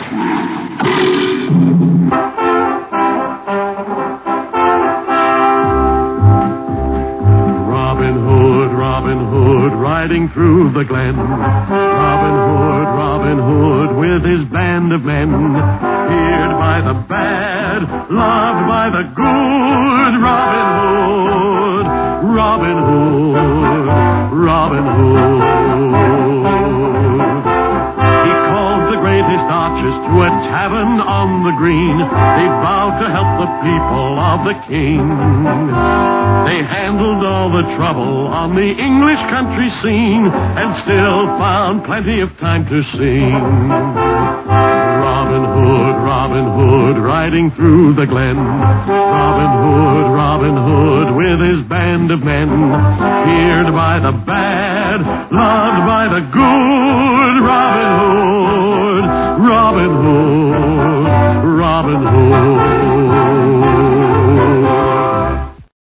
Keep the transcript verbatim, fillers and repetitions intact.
Robin Hood, Robin Hood, riding through the glen. Robin Hood, Robin Hood, with his band of men. Feared by the bad, loved by the good. Robin Hood, Robin Hood, Robin Hood. He called the greatest archers to a tavern on the green. They vowed to help the people of the king. They handled all the trouble on the English country scene and still found plenty of time to sing. Robin Hood, Robin Hood, riding through the glen. Robin Hood, Robin Hood, with his band of men. Feared by the bad, loved by the good. Robin Hood, Robin Hood, Robin Hood.